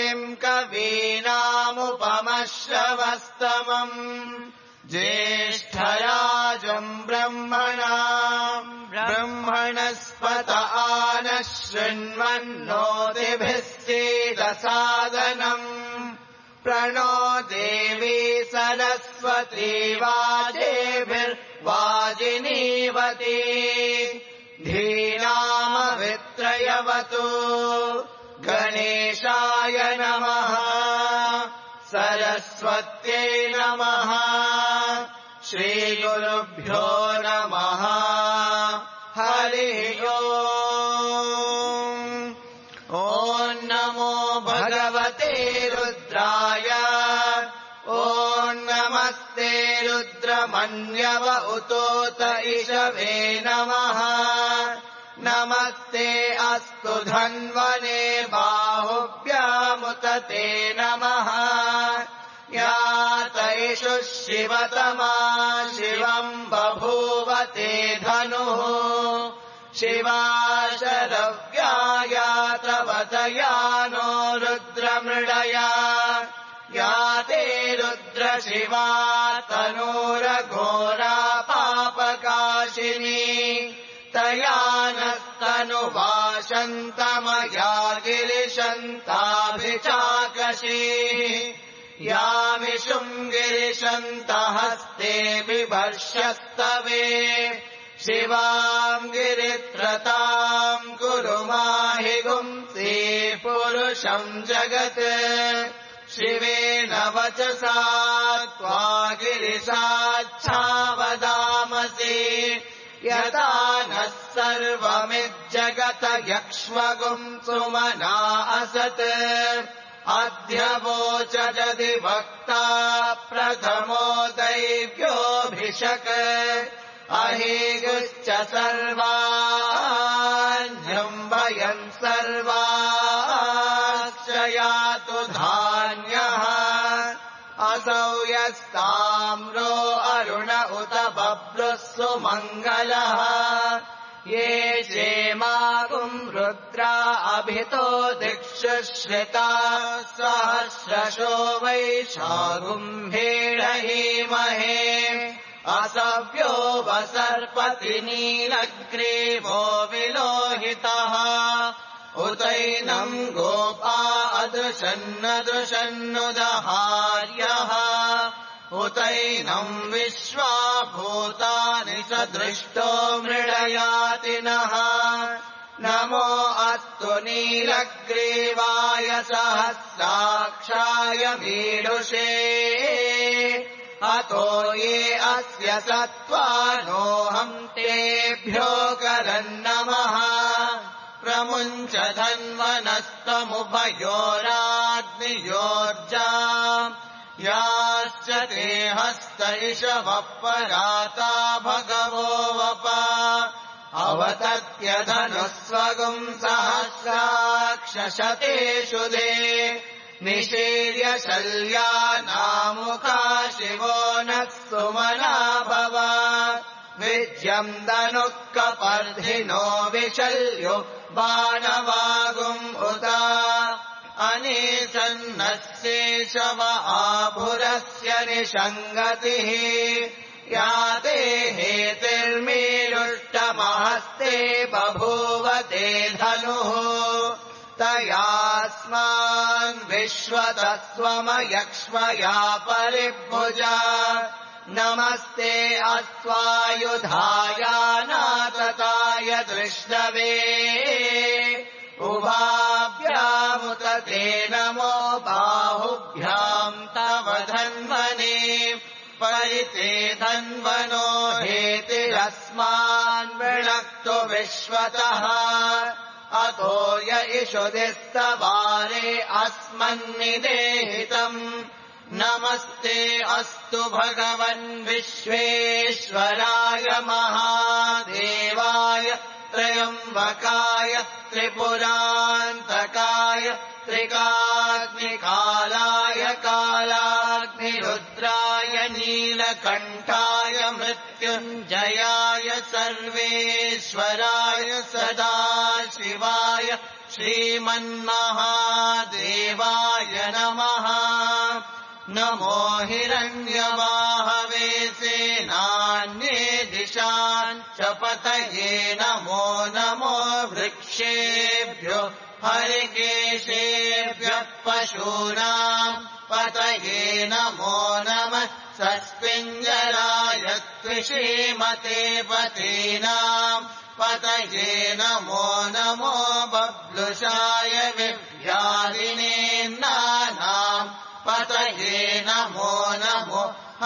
कविम् कवीनामुपमश्रवस्तमम् ज्येष्ठराजम् ब्रह्मणस्पत आनः शृण्वन्नोतिभिः सीदसादनम् प्रणो देवी सरस्वती वाजेभिर्वाजिनीवती धीनामवित्रयवतु गणेशाय नमः सरस्वत्यै नमः श्रीगुरुभ्यो नमः हरिः ओम् ॐ नमो भगवते रुद्राय ॐ नमस्ते रुद्रमन्यव उतोत इषवे नमः नमस्ते अस्तु धन्वने बाहुभ्यामुत ते नमः यातैषु शिवतमा शिवम् बभूव ते धनुः शिवा शरव्यायातवतया नो रुद्रमृडया या ते रुद्रशिवा तनूरघोरा पापकाशिनी तया नस्तनुवाशन्तमया गिरिशन्ताभिचाकशी यामिषुम् गिरिशन्तहस्ते बिभर्ष्यस्तवे शिवाम् गिरित्रताम् कुरु माहि गुंसि पुरुषम् जगत् शिवेन वचसा त्वा गिरिशाच्छावदामसि यदा नः सर्वमिज्जगत यक्ष्मगुम् सुमना असत् अद्य वोचदधिवक्ता प्रथमो दैव्योऽभिषक् अहेगुश्च सर्वाण्यम् वयम् सर्वाश्रयातु धान्यः असौ यस्ताम्रो अरुण उत बभ्रुः सुमङ्गलः ये क्षेमागुम् रुद्रा अभितो दिक्षु श्रिता सहस्रशो वैशागुम्भेडहीमहे असव्यो वसर्पति नीलग्रीवो विलोहितः उतैनम् गोपा अदृशन्नदृशन्नुदहार्यः उतैनम् विश्वा भूतानि सदृष्टो मृडयातिनः नमो अस्तु नीलग्रीवाय सहस्राक्षाय मीडुषे अतो ये अस्य सत्त्वानोऽहम् तेभ्यो करन्नमः प्रमुञ्च धन्वनस्तमुभयोराग्नियोर्जाम् याश्च ते हस्त इषवः पराता भगवो वप अवतत्य धनुस्वगुम् सहस्राक्षशतेषु दे निशीर्य शल्यानामुखा शिवो नः सुमना भव विज्यम् धनुः कपर्धिनो विशल्यो बाणवागुम् उत अनेसन्नस्येषव आभुरस्य निषङ्गतिः या ते हेतिर्मीरुष्टमहस्ते बभूव ते धनुः तयास्मान् विश्वतः स्वमयक्ष्मया परिभुजा नमस्ते अस्त्वायुधायानातताय दृष्टवे उभाभ्यामुत ते नमो बाहुभ्याम् तव धन्वने परिते धन्वनो हेतिरस्मान् वृणक्तु विश्वतः अतो य इषुदिस्तवारे अस्मन्निदेहितम् नमस्ते अस्तु भगवन् विश्वेश्वराय महादेवाय त्र्यम्बकाय त्रिपुरान्तकाय त्रिकाग्निकालाय कालाग्निरुद्राय नीलकण्ठाय मृत्युञ्जयाय सर्वेश्वराय सदाशिवाय श्रीमन्महादेवाय नमः नमो हिरण्यवाहवे सेनान्ये दिशान् च पतये नमो नमो वृक्षेभ्यो हरिकेशेभ्यः पशूनाम् पतये नमो नमः सस्पिञ्जराय त्विषीमते पतीनाम् पतये नमो नमो बब्लुषाय विव्याधिनेन्नानाम् पतये नमो नमो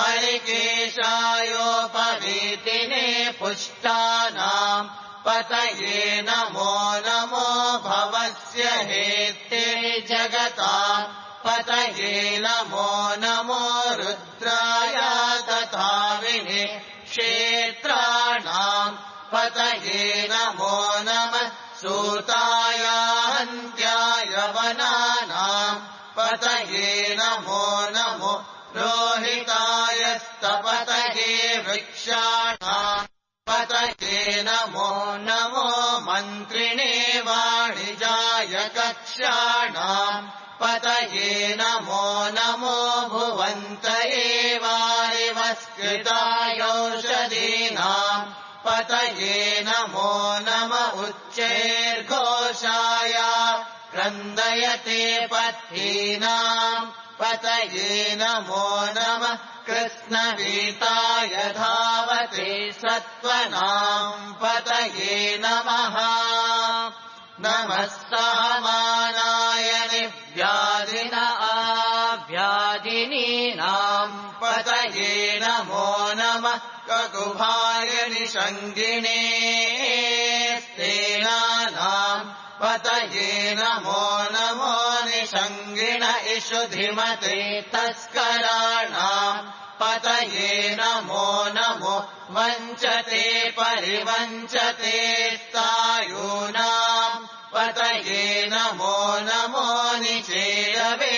हरिकेशायोपवीतिने पुष्टानाम् पतये नमो नमो भवस्य हेत्ते जगताम् पतये नमो नमो रुद्राय तथा विने क्षेत्राणाम् पतये नमो नमः सूताय हन्त्याय वनानाम् पतये नमो नमो रोहिताय स्तपतये वृक्षाणाम् पतये नमो नमो मन्त्रिणे वाणिजाय कक्षाणाम् पतये नमो नमो भुवन्तये वारिवस्कृतायौषधीनाम् पतये नमो नम उच्चैर्घोषाय क्रन्दयते पथीनाम् पतये नमो नमः कृष्णवीताय धावते सत्त्वनाम् पतये नमः नमः सहमानाय निव्याधिन आव्याधिनीनाम् पतये नमो नमः ककुभाय निषङ्गिणे स्तेनानाम् पतये नमो नमो निषङ्गिण इषुधिमते तस्कराणाम् पतये नमो नमो वञ्चते परिवञ्चते स्थायूनाम् पतये नमो नमो निचेरवे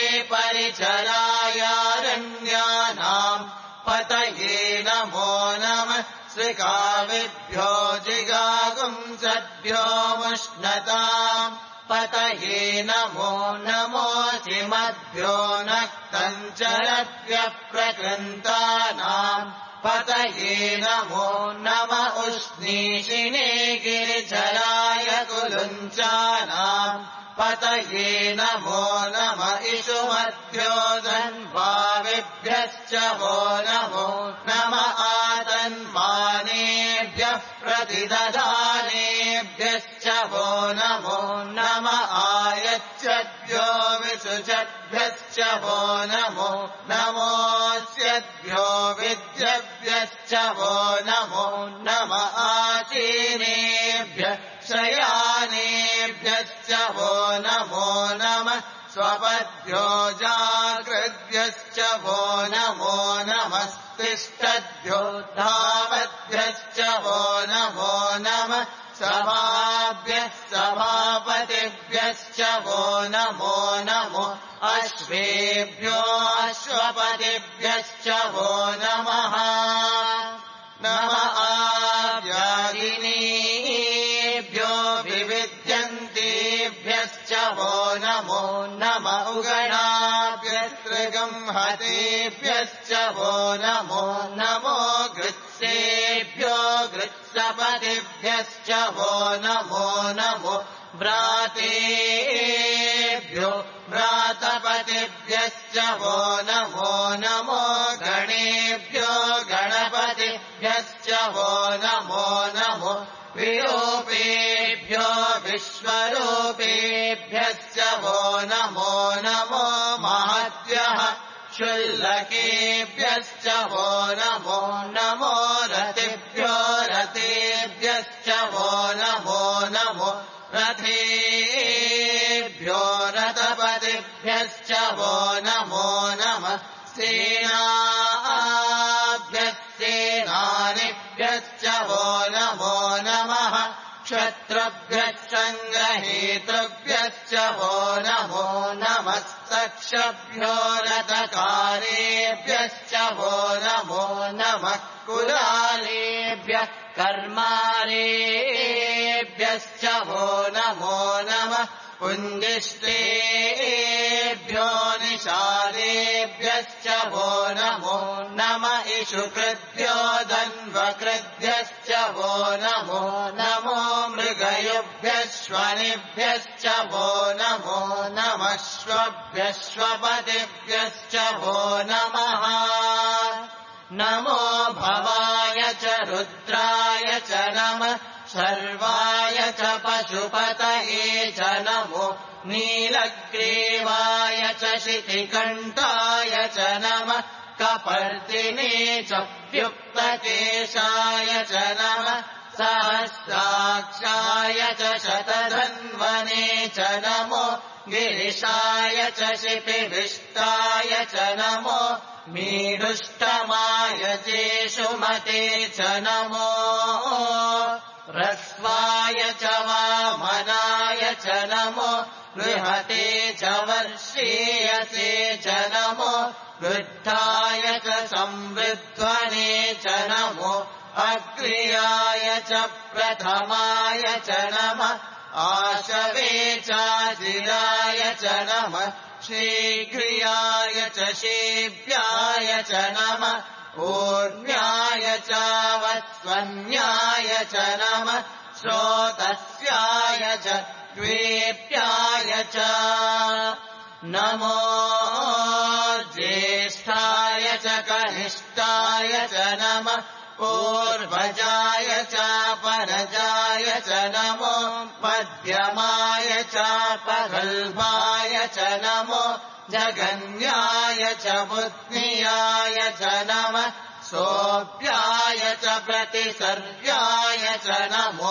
परिचरायारण्यानाम् पतये नमो नमः श्रिकाविभ्यो जिगागुंसद्भ्यो मुष्णताम् पतये नमो नमो चिमद्भ्यो नक्तञ्चरद्भ्यः प्रकृन्तानाम् पतये नमो नम उष्णीषिणे गिरिचराय कुलुञ्चानाम् पतये नमो नम इषुमद्भ्यो धन्वाविभ्यश्च वो नमो नम आतन्मानेभ्यः प्रतिदधानेभ्यश्च वो नमो नम आयच्छद्भ्यो विसुचद्भ्यश्च वो नमो नमोऽस्यद्भ्यो विद्यभ्यश्च वो नमो नम आचीनेभ्यः शयानेभ्यश्च वो नमो नमः स्वपद्भ्यो जागृद्भ्यश्च वो नमो नमस्तिष्ठद्भ्यो धावद्भ्यश्च वो नमो नमः सभाभ्यः सभापतिभ्यश्च वो नमो नमो अश्वेभ्यो अश्वपतिभ्यश्च वो नमः नम आव्याधिनीभ्यो विविध्यन्तेभ्यश्च वो नमो नम उगणाभ्यस्त्रिगंहतेभ्यश्च वो नमो नमो गृत्सेभ्यो गृत्सपतिभ्यश्च वो नमो नमो व्रातेभ्यो व्रातपतिभ्यश्च वो नमो नमो गणेभ्यो गणपतिभ्यश्च वो नमो नमो विरूपेभ्यो विश्वरूपेभ्यश्च वो नमो नमो महद्भ्यः क्षुल्लकेभ्यश्च वो नमो नमो रतिभ्यो रतेभ्यश्च वो नमो नमो रथेभ्यो रथपतिभ्यश्च वो नमो नमः सेनाभ्यश्चेनानिभ्यश्च वो नमो नमः क्षत्रभ्यश्च सङ्ग्रहेतृभ्यश्च वो नमो नमस्तक्षभ्यो रथकारेभ्यश्च वो नमो नमः कुलालेभ्यः कर्मारेभ्यश्च वो नमो नमः पुञ्जिष्टेभ्यो निषादेभ्यश्च वो नमो नम इषुकृद्यो धन्वकृद्भ्यश्च वो नमो नमो मृगयुभ्यश्वनिभ्यश्च वो नमो नमश्वभ्यश्वपतिभ्यश्च वो नमः नमो भवाय च रुद्राय च नमः सर्वाय च पशुपतये च नमो नीलग्रीवाय च शितिकण्ठाय च नमः कपर्दिने च व्युक्तकेशाय च नमः सहस्राक्षाय च शतधन्वने च नमो गिरिशाय च शिपिविष्टाय च नमो मीढुष्टमाय चेषुमते च नमो ह्रस्वाय च वामनाय च नमो बृहते च वर्षीयसे च नमो वृद्धाय च संवृध्वने च नमो अग्र्याय च प्रथमाय च नमः आशवे चाजिराय च नमः शीघ्रियाय च शीभ्याय च नमः ऊर्ण्याय चावत्स्वन्याय च नमः श्रोतस्याय च द्वेप्याय च नमो ज्येष्ठाय च कनिष्ठाय च नमः पूर्वजाय चापरजाय च नमो मध्यमाय चापगल्भाय च नमो जगन्याय च बुद्ध्याय च नमः सोऽप्याय च प्रतिसर्याय च नमो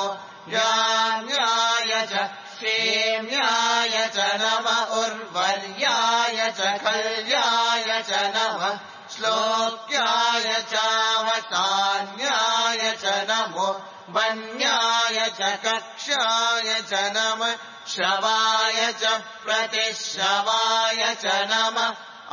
याम्याय च क्षेम्याय च नमः उर्वर्याय च खल्याय च नमः श्लोक्याय चावसान्याय च नमो वन्याय च कक्षाय च नमः श्रवाय च प्रतिश्रवाय च नमः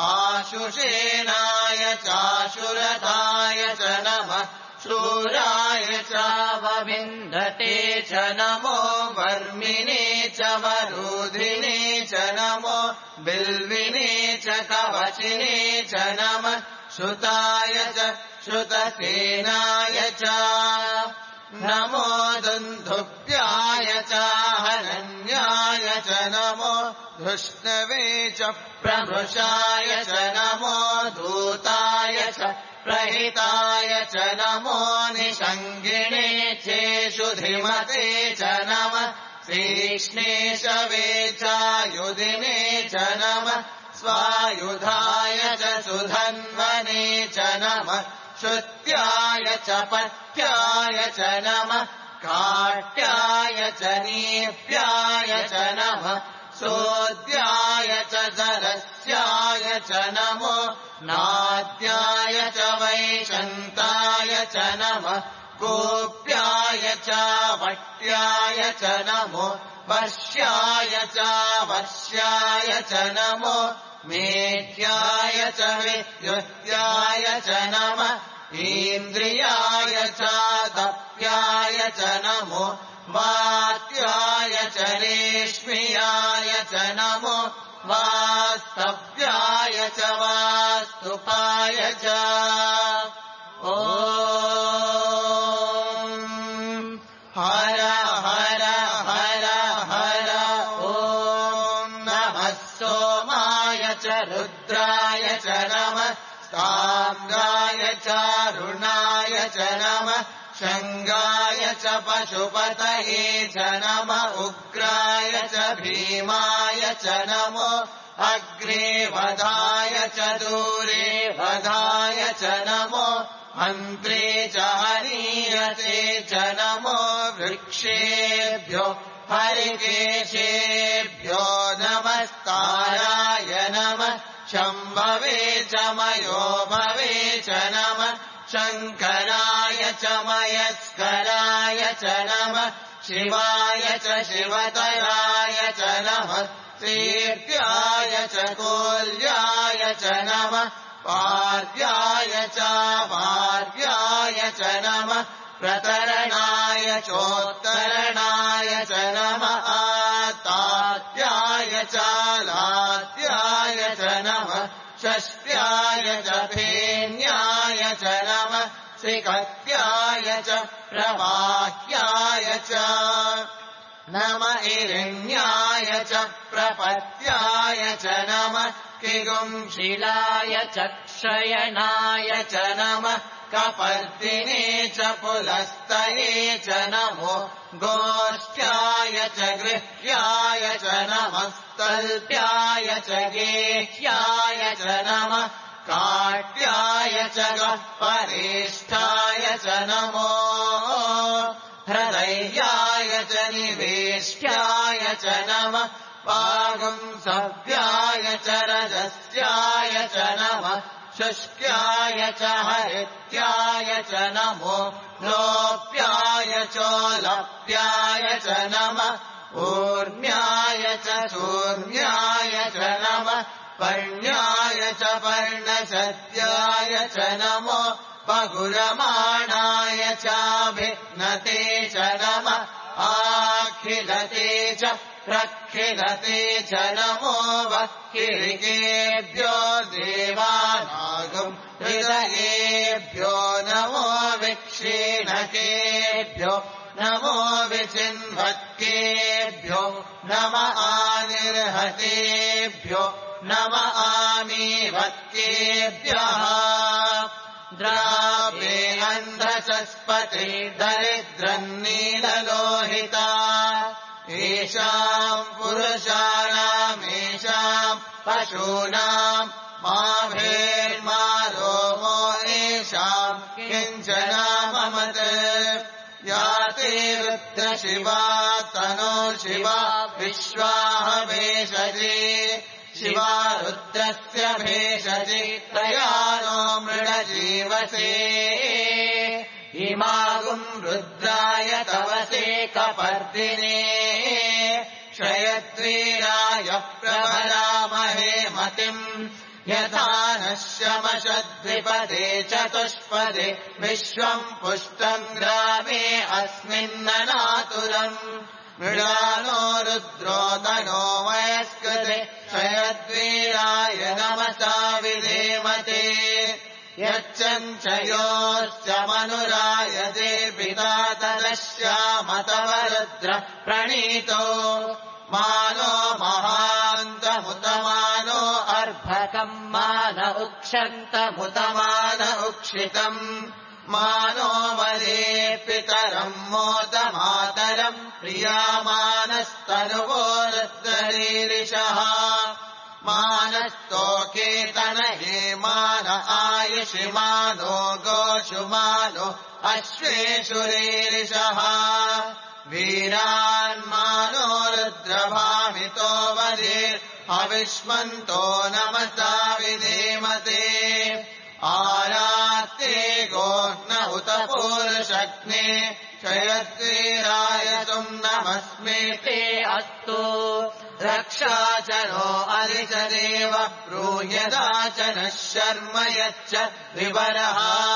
आशुषेणाय चाशुरथाय च नमः शूराय चावविन्धते च नमो वर्मिणे च वरुधिने च नमो बिल्विने च कवचिने च नमः श्रुताय च श्रुतसेनाय च नमो दुन्दुभ्याय चाहनन्याय च नमो धृष्णवे च प्रभृशाय च नमो धूताय च प्रहिताय च नमो निषङ्गिणे चेषुधिमते च नमः श्रीष्णेशवे चायुधिने च नमः स्वायुधाय च सुधन्वने च नमः श्रुत्याय च पथ्याय च नमः काट्याय च नीप्याय च नमः सोद्याय च जलस्याय च नमो नाद्याय च वैशन्ताय च नमः गोप्याय च वट्याय च नमो वर्ष्याय च वर्ष्याय च नमो मेध्याय च विद्युत्याय च नमः इन्द्रियाय च दप्याय च नमो वात्याय च रेश्म्याय च नमो वास्तव्याय च वास्तुपाय च ॐ हर हर हर हर ॐ नमः सोमाय च रुद्राय च नमः ताम्राय चारुणाय च नमः शङ्गाय च पशुपतये च नमः उग्राय च भीमाय च नमो अग्रे वधाय च दूरे वधाय च नमो मन्त्रे च हनीयसे च नमो वृक्षेभ्यो हरिकेशेभ्यो नमस्ताराय नमः शम्भवे च मयो भवे च नमः शङ्कराय च मयस्कराय च नमः शिवाय च शिवतराय च नमः तीर्थ्याय च कोल्याय च नमः पार्याय च वार्याय च नमः प्रतरणाय चोत्तरणाय च नमः आतात्याय च लात्याय च नमः षष्ट्याय च फेन्याय च नमः सिकत्याय च प्रवाह्याय च नम इरिण्याय च प्रपत्याय च नमः किगुंशिलाय च क्षयनाय च नमः कपर्दिने च पुलस्तये च नमो गोष्ठ्याय च गृह्याय च नमः स्तल्प्याय च गेह्याय च नमः काट्याय च गह्वरेष्ठाय च नमो हृदयाय च निवेष्ट्याय च नमः पागुंसव्याय च रजस्याय च नमः शुष्क्याय च हरित्याय च नमो लोप्याय चोलप्याय च नमः ऊर्म्याय च चूर्म्याय च नमः पर्ण्याय च पर्णशद्याय च नमो पगुरमाणाय चाभिघ्नते च नमः आखिलते च प्रखिलते च नमो वह्किरिकेभ्यो देवानागम् हृदयेभ्यो नमो विक्षीणकेभ्यो नमो विचिन्वत्केभ्यो नम आनिर्हतेभ्यो नम आमीवत्केभ्यः द्रावे अन्धचस्पति दरिद्रन्नीललोहिता येषाम् पुरुषाणामेषाम् पशूनाम् माभेर्मा रोमो येषाम् किञ्चनाममत् या ते रुद्रशिवा तनो शिवा विश्वाह भेषजे शिवा रुद्रस्य भेषजे तया नो मृडजीवसे इमागुम् रुद्राय तवसे कपर्दिने क्षयद्वीराय प्रभरामहे मतिम् यथा नः शमशद्विपदे चतुष्पदे विश्वम् पुष्टम् ग्रामे अस्मिन्ननातुरम् मृडानो रुद्रो तनो वयस्कृते क्षयद्वीराय नमसा विधेमते यच्चञ्चयोश्च मनुरायते पिता तदश्यामतव रुद्र प्रणीतो मानो महान्तमुतमानो अर्भकम् मान उक्षन्तमुतमान उक्षितम् मानो वदे पितरम् मोदमातरम् प्रियामानस्तनुवो रुद्ररीरिषः मानस्तोकेतन हे मान आयुषि मानो गोषु मानो अश्वेषु रीरिषः वीरान्मानो रुद्रभामितो वदेर् अविष्मन्तो नमसा विधेमते आरात्ते गोह्न उत पूर्षग्ने क्षयद्वीराय सुम्नमस्मेते अस्तु रक्षाचनो अधिचदेव ब्रूह्यदाचनः शर्म यच्च विवरः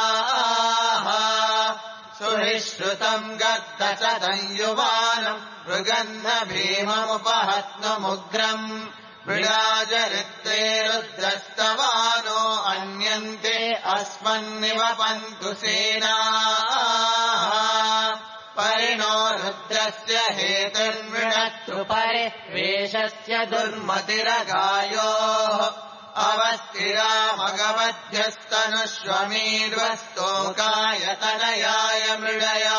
सुहिश्रुतम् गद्दशदयुवानम् मृगन्ध भीममुपहत्नुमुग्रम् मृडाजरित्रे रुद्रस्तवानो अन्यन्ते अस्मन्निवपन्तु सेनाः परिणो रुद्रस्य हेतुर्मृणत्तु परिवेशस्य दुर्मतिरगायोः अवस्थिरामगवध्यस्तनुष्वमीर्वस्तोकायतनयाय मृडया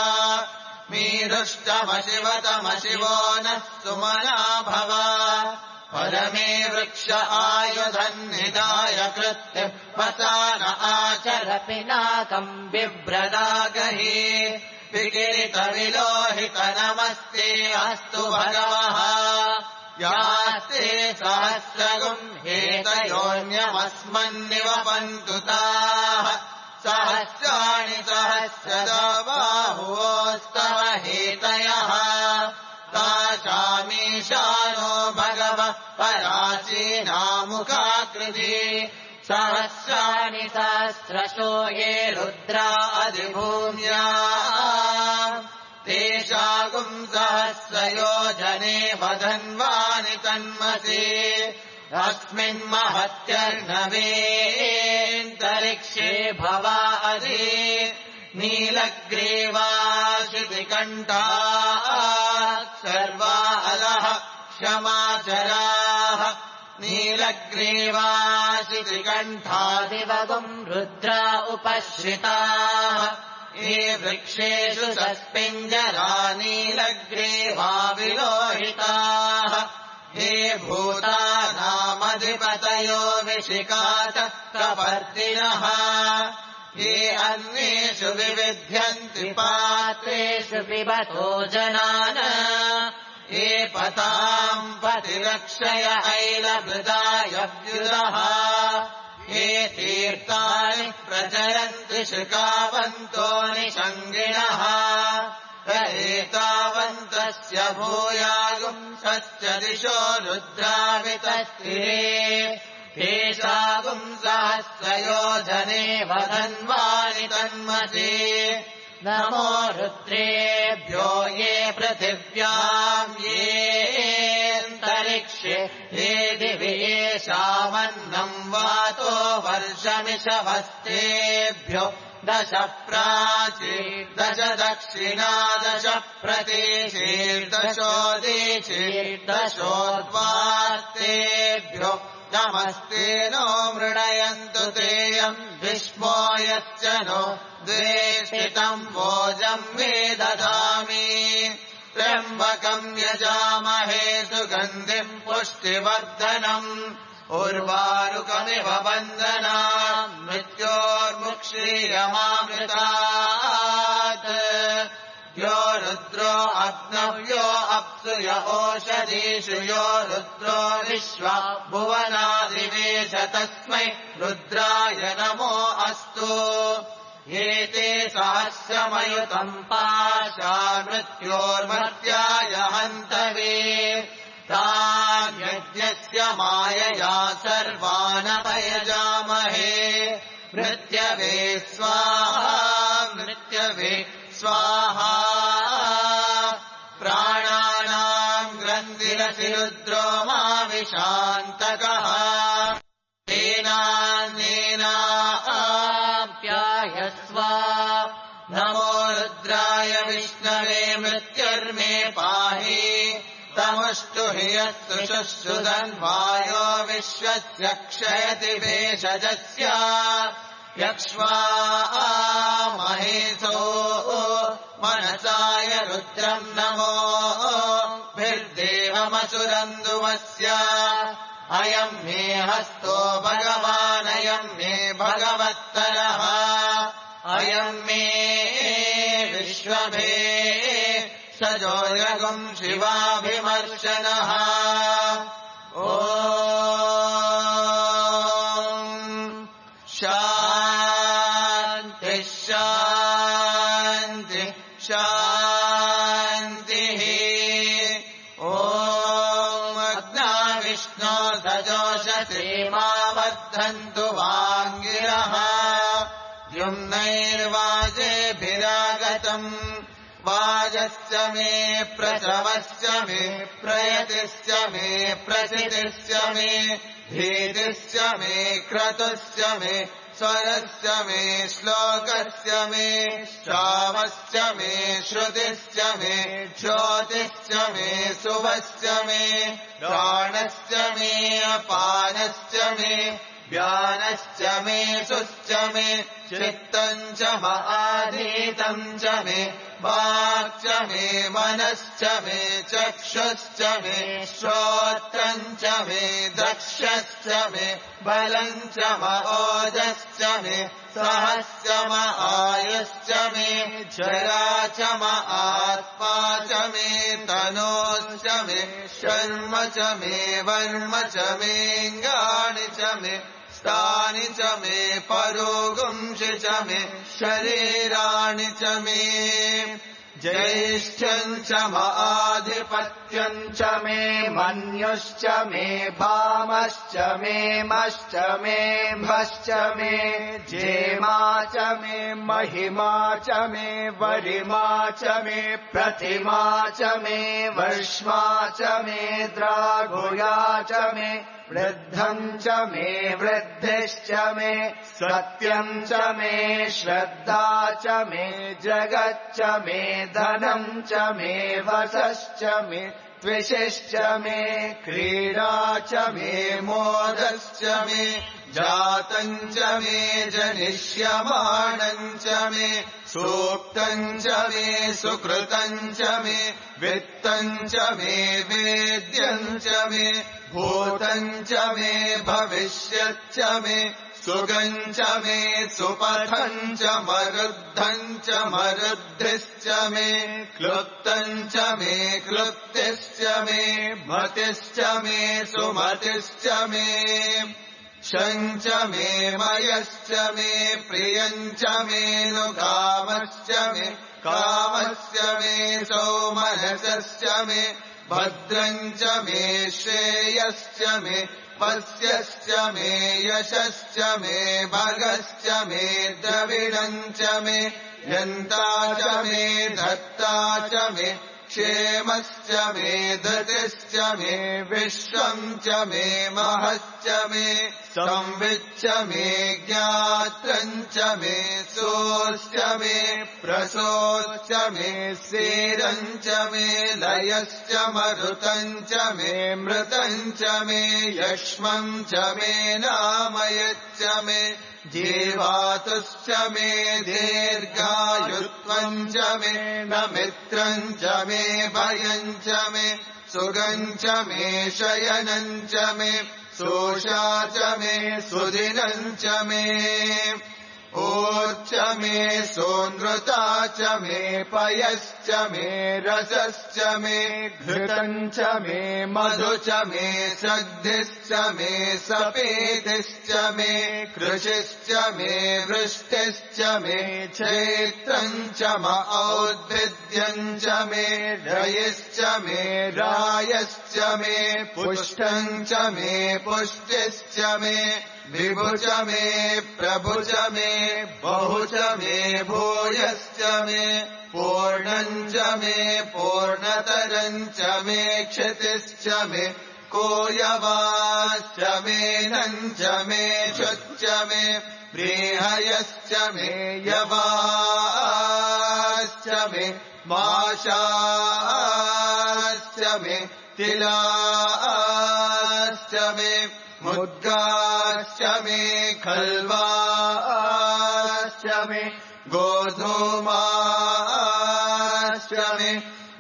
मीरुष्टमशिवतमशिवो नः सुमना भव परमे वृक्ष आयुधन्निधाय कृत्य वसान आचर पिनाकम् बिभ्रदागहि विकिरितविलोहित नमस्ते अस्तु भगवः यास्ते सहस्रगुम् हेतयोऽन्यमस्मन्निवपन्तु ताः सहस्राणि सहस्रदा बाहुवोस्तव हेतयः तासामीशानो भगवः पराचीनामुखाकृति सहस्राणि सहस्रशो ये रुद्रा अधिभूम्या तेषागुम् सहस्रयोजने वधन्वानि तन्मसि अस्मिन्महत्यर्णवेऽन्तरिक्षे भवा अधि नीलग्रीवाश्रुतिकण्ठाः सर्वा अधः क्षमाचराः नीलग्रीवाश्रुतिकण्ठादिवगुम् रुद्रा उपश्रिताः ये वृक्षेषु सस्पिञ्जरा नीलग्रीवा विलोहिताः हे भूतानामधिपतयो विशिखात कपर्दिनः ये अन्येषु विविध्यन्ति पात्रेषु पिबतो जनान् ये पताम् पतिरक्षय ऐलमृदायव्युदः ये तीर्थानि प्रचरन्ति शिखावन्तो निषङ्गिणः एतावन्तस्य भूयागुंसश्च दिशो रुद्रावितस्थिरे तेषागुम् सहस्रयोजने वधन्वानि तन्मसि नमो रुद्रेभ्यो ये पृथिव्याम् येऽन्तरिक्षे ये दिवि येषामन्नम् वातो वर्षमिषवस्तेभ्यो दश प्राची दश दक्षिणा दश प्रतीचीर्दशोदीचीर्दशोद्वास्तेभ्यो नमस्ते नो मृणयन्तु तेयम् विष्मो यच्च नो द्वेष्टितम् भोजम् मे ददामि त्र्यम्बकम् यजामहे सुगन्धिम् पुष्टिवर्धनम् उर्वारुकमिव बन्धनाम् मृत्योर्मुक्षीयमामृतात् यो रुद्रो अग्नव्यो अप्सु य ओषधीषु यो रुद्रो विश्वा भुवनादिवेश तस्मै रुद्राय नमो अस्तु एते सहस्रमयुतम् पाशा मृत्योर्मर्त्याय हन्तवे तान्यज्ञस्य मायया सर्वानपयजामहे मृत्यवे स्वाहा मृत्यवे स्वाहा प्राणानाम् ग्रन्थिरसि रुद्रो मा विशान्तकः तेनान्येनाप्यायस्व नमो रुद्राय विष्णवे मृत्युर्मे पाहि तमुष्टु हि यस्तु शुश्रुतन्वायो विश्वस्य क्षयति भेषजस्य यक्ष्वा महेशो मनसाय रुद्रम् नमो भिर्देवमसुरन्दुवस्य अयम् मे हस्तो भगवानयम् मे भगवत्तरः अयम् मे विश्वभे सजोयगुम् शिवाभिमर्शनः ॐ शान्ति शान्ति शान्तिः ॐ अग्नाविष्णो सजोषसे मा वर्धन्तु वाङ्गिरः द्युम्नैर्वाजेभिरागतम् वाजस्य मे प्रसवस्य मे प्रयतिस्य मे प्रसितिस्य मे भीतिस्य मे क्रतुस्य मे स्वरस्य मे श्लोकस्य मे श्रावस्य मे श्रुतिस्य मे ज्योतिश्च मे शुभस्य मे प्राणस्य मे अपानश्च मे व्यानश्च मे सुश्च मे चित्तम् च महाधीतम् च मे वाक् च मे मनश्च मे चक्षुश्च मे श्रोत्रम् च मे दक्षश्च मे बलम् च महोजश्च मे सहस्य आयुश्च मे जरा च आत्मा च मे तनोश्च मे शर्म च मे वर्म च मेऽङ्गानि च मे स्थानि च मे परोगुंसि च मे शरीराणि च मे ज्येष्ठ्यम् च आधिपत्यम् च मे मन्युश्च मे भामश्च मे मश्च मे भश्च मे जेमा च मे महिमा च मे वरिमा च मे प्रतिमा च मे वर्ष्मा च मे द्रागुया च मे वृद्धम् च मे वृद्धिश्च मे सत्यम् च मे श्रद्धा च मे जगच्च मे धनम् च मे वसश्च मे त्विषश्च मे क्रीडा च मे मोदश्च मे जातम् च मे जनिष्यमाणम् च मे सूक्तम् च मे सुकृतम् च मे वित्तम् च मे वेद्यम् च मे भूतम् च मे भविष्यच्च मे सुगम् च मे सुपथम् च मरुद्धम् च मरुद्धिश्च मे क्लुप्तम् च मे क्लुप्तिश्च मे मतिश्च मे सुमतिश्च मे शम् च मे मयश्च मे प्रियम् च मे नुकामश्च मे कामश्च मे सौमनसश्च मे भद्रम् च मे श्रेयश्च मे पस्यश्च मे यशश्च मे भगश्च मे द्रविणम् च मे यन्ता च मे धत्ता च मे क्षेमश्च मे धृतिश्च मे विश्वम् च मे महश्च मे संविच्च मे ज्ञात्रम् च मे सोऽश्च मे प्रसोश्च मे सीरम् च मे लयश्च मरुतम् च मे मृतम् च मे यक्ष्मम् च मे नामयच्च मे जीवातुश्च मे दीर्घायुत्वम् च मे न मित्रम् च मे भयम् च मे सुगम् च मे शयनम् च मे सोषा च मे सुदिनम् च मे ऊर्च मे सोनृता च मे पयश्च मे रसश्च मे घृतम् च मे मधु च मे सद्धिश्च मे सपेतिश्च मे कृषिश्च मे वृष्टिश्च मे क्षेत्रम् च औद्भिद्यम् च मे रयिश्च मे रायश्च मे पुष्टम् च मे पुष्टिश्च मे विभु च मे प्रभु च मे बहु च मे भूयश्च मे पूर्णम् च मे पूर्णतरम् च मे क्षितिश्च मे कोयवाश्च मे नम् च मे च्युच्च मे व्रीहयश्च मे यवाश्च मे माशाश्च मे तिलाश्च मे मुद्गाश्च मे खल्वाश्च मे गोधूमाश्च मे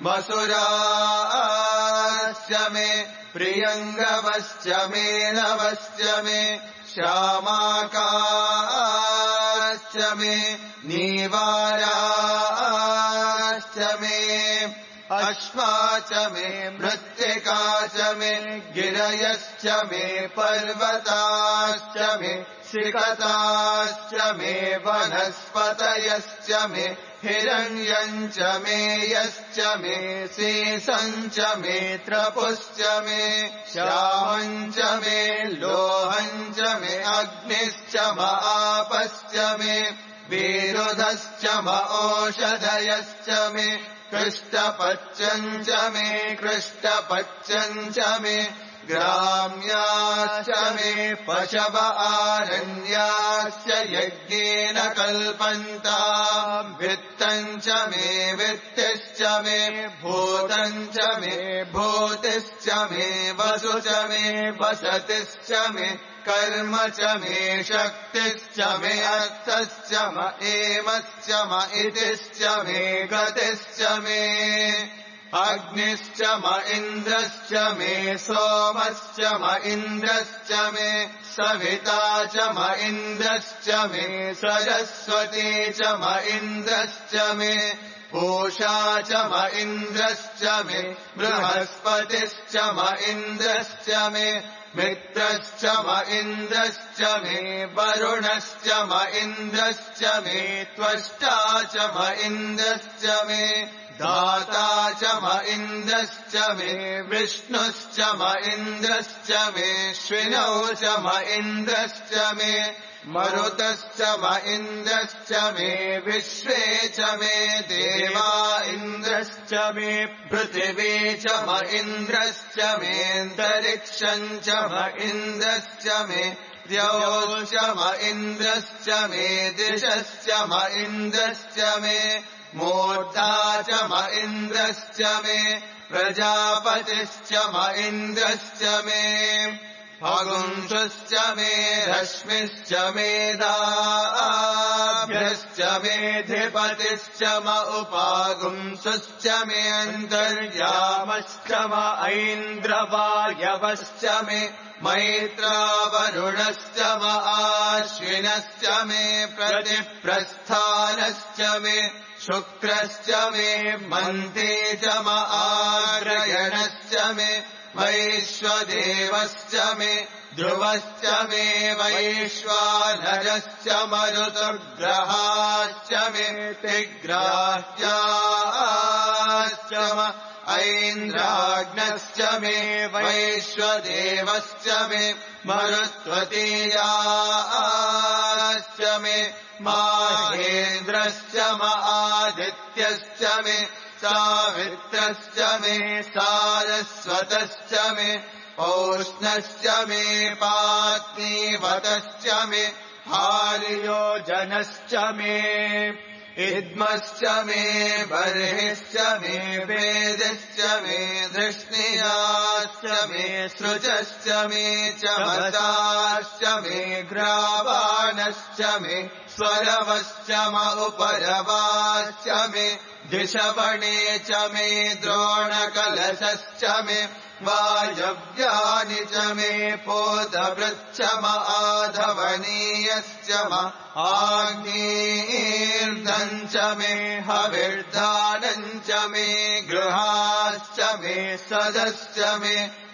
मसुराश्च मे प्रियङ्गवश्च मे नवश्च मे श्यामाकाश्च मे नीवाराश्च मे अश्वा च मे मृत्तिका च मे गिरयश्च मे पर्वताश्च मे सिकताश्च मे वनस्पतयश्च मे हिरण्यम् च मे यश्च मे शेषम् च मे त्रपुश्च मे श्यामम् च मे लोहम् च मे अग्निश्च आपश्च मे विरुधश्च ओषधयश्च मे कृष्टपच्यम् च मे कृष्टपच्यम् च मे ग्राम्याश्च मे पशव आरण्याश्च यज्ञेन कल्पन्ताम् वित्तम् च मे वित्तिश्च मे भूतम् च मे भूतिश्च मे वसु च मे वसतिश्च मे कर्म च मे शक्तिश्च मे अर्थश्च म एमश्च म इतिश्च मे गतिश्च मे अग्निश्च म इन्द्रश्च मे सोमश्च म इन्द्रश्च मे सविता च म इन्द्रश्च मे सरस्वती च म इन्द्रश्च मे पूषा च म इन्द्रश्च मे बृहस्पतिश्च म इन्द्रश्च मे मित्रश्च म इन्द्रश्च मे वरुणश्च म इन्द्रश्च मे त्वष्टा च म इन्द्रश्च मे दाता च म इन्द्रश्च मे विष्णुश्च म इन्द्रश्च मे श्विनौ च म इन्द्रश्च मे मरुतश्च म इन्द्रश्च मे विश्वे च मे देवा इन्द्रश्च मे पृथिवी च म इन्द्रश्च मेऽन्तरिक्षम् च म इन्द्रश्च मे द्यौश्च म इन्द्रश्च मे दिशश्च म इन्द्रश्च मे मूर्धा च म इन्द्रश्च मे प्रजापतिश्च म इन्द्रश्च मे फगुंसुश्च मे रश्मिश्च मेधाभ्यश्च मेऽधिपतिश्च म उपागुंसुश्च मे अन्तर्यामश्च म ऐन्द्रवायवश्च मे मैत्रावरुणश्च म आश्विनश्च मे प्रतिप्रस्थानश्च मे शुक्रश्च मे मन्ते च म आग्रयणश्च मे वैश्वदेवश्च मे ध्रुवश्च मे वैश्वानरश्च मरुतग्रहाश्च मे तिग्राह्याश्च म ऐन्द्राग्नश्च मे वैश्वदेवश्च मे मरुत्वतीयाश्च मे माहेन्द्रश्च म आदित्यश्च मे सावित्रश्च मे सारस्वतश्च मे औष्णश्च मे पात्नीवतश्च मे हार्योजनश्च मे इद्मश्च मे बर्हिश्च मे वेदश्च मे धृष्णियाश्च मे सृजश्च मे चमसाश्च मे ग्रावाणश्च मे स्वरवश्च म उपरवाश्च मे दिशवणे च मे द्रोणकलशश्च मे वायव्यानि च मे पोतभृच्च म आधवनीयश्च म आग्नेर्धम् च मे हविर्धानम् च मे गृहाश्च मे सदश्च मे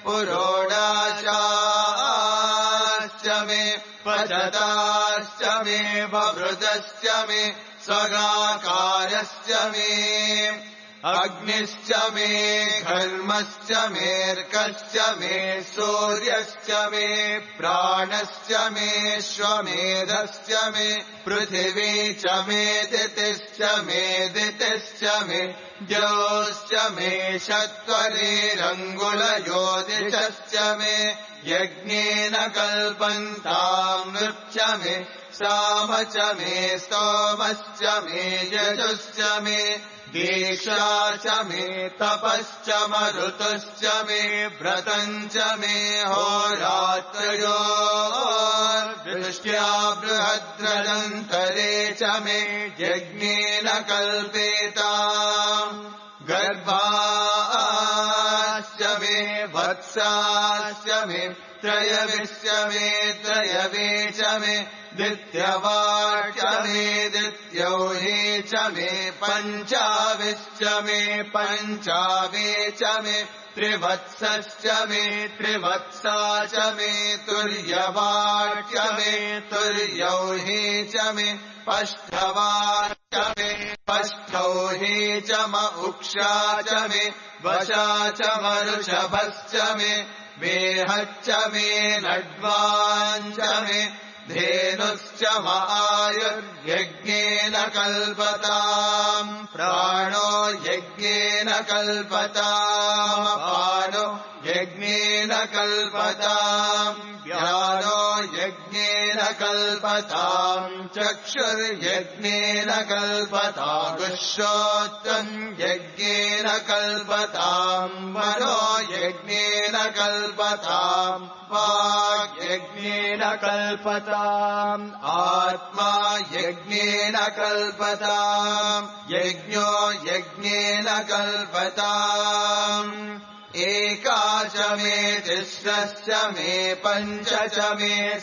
पुरोडाशाश्च मे पचताश्च मे बभृतश्च मे स्वगाकारश्च मे अग्निश्च मे घर्मश्च मेऽर्कश्च मे सूर्यश्च मे प्राणश्च मे श्वमेधश्च मे पृथिवी च मे दितिश्च मे दितिश्च मे द्यौश्च मे शत्वरीरङ्गुलयोदिशश्च मे यज्ञेन कल्पन्ताम् नृश्च मे साम च मे स्तोमश्च मे यजुश्च मे दीक्षा च मे तपश्च मरुतश्च मे व्रतम् च मे होरात्रयो दृष्ट्या बृहद्रदन्तरे च मे यज्ञेन कल्पेताम् गर्भाश्च मे वत्साश्च मे त्रयविश्च मे त्रयवे च मे दित्यवाच्च मे दित्यौहे च मे पञ्चाविश्च मे पञ्चावे च मे त्रिवत्सश्च मे त्रिवत्सा च मे तुर्यवाच्च मे तुर्यौहे च मे पष्ठवाच्च मे पष्ठौहे च म उक्षा च मे वशा च मरुषभश्च मे वेहच्च मे नड्वाञ्च मे धेनुश्च म आयुर्यज्ञेन कल्पताम् प्राणो यज्ञेन कल्पताम् अपानो यज्ञेन कल्पताम् व्यानो यज्ञेन कल्पताम् चक्षुर्यज्ञेन कल्पताम् गुश्रोत्रम् यज्ञेन कल्पताम् मनो यज्ञेन कल्पताम् वाक् यज्ञेन कल्पताम् आत्मा यज्ञेन कल्पताम् यज्ञो यज्ञेन कल्पताम् एकाच मे तिस्रश्च मे पञ्च च मे सप्त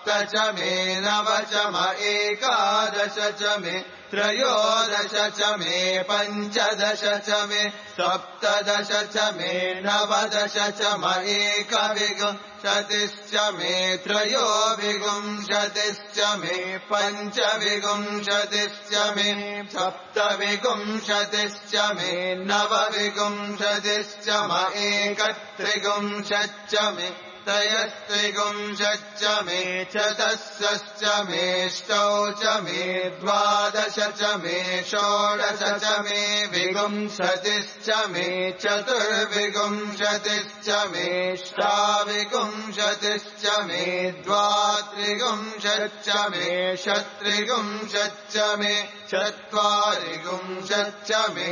सप्त च मे नव च म एकादश च मे त्रयोदश च मे पञ्चदश च मे सप्तदश च मे नवदश च म एकविंशतिश्च मे त्रयोविंशतिश्च मे पञ्चविंशतिश्च मे सप्तविंशतिश्च मे नवविंशतिश्च म एकत्रिंशच्च मे त्रयस्त्रिंशच्च मे चतुष्षश्च मेऽष्टौ च मे द्वादश च मे षोडश च मे विंशतिश्च मे चतुर्विंशतिश्च मे षाविंशतिश्च मे द्वात्रिंशच्च मे षट्त्रिंशच्च मे चत्वारिंशच्च मे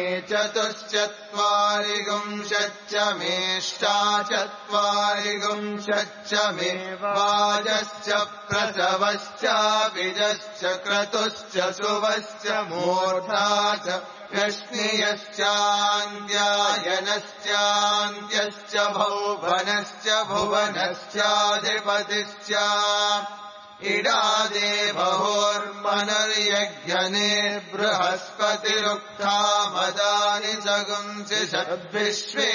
चतुश्चत्वारिंशच्च मे षाचत्वारिंशच्च मे वाजश्च प्रसवश्च बीजश्च क्रतुश्च शुभश्च मूर्धा च व्यश्नियश्चान्द्यायनश्चान्त्यश्च भुवनश्च भुवनश्चाधिपतिश्च इडादेवहोर्मनर्यज्ञने बृहस्पतिरुक्था मदानि सगुंसि षद्विश्वे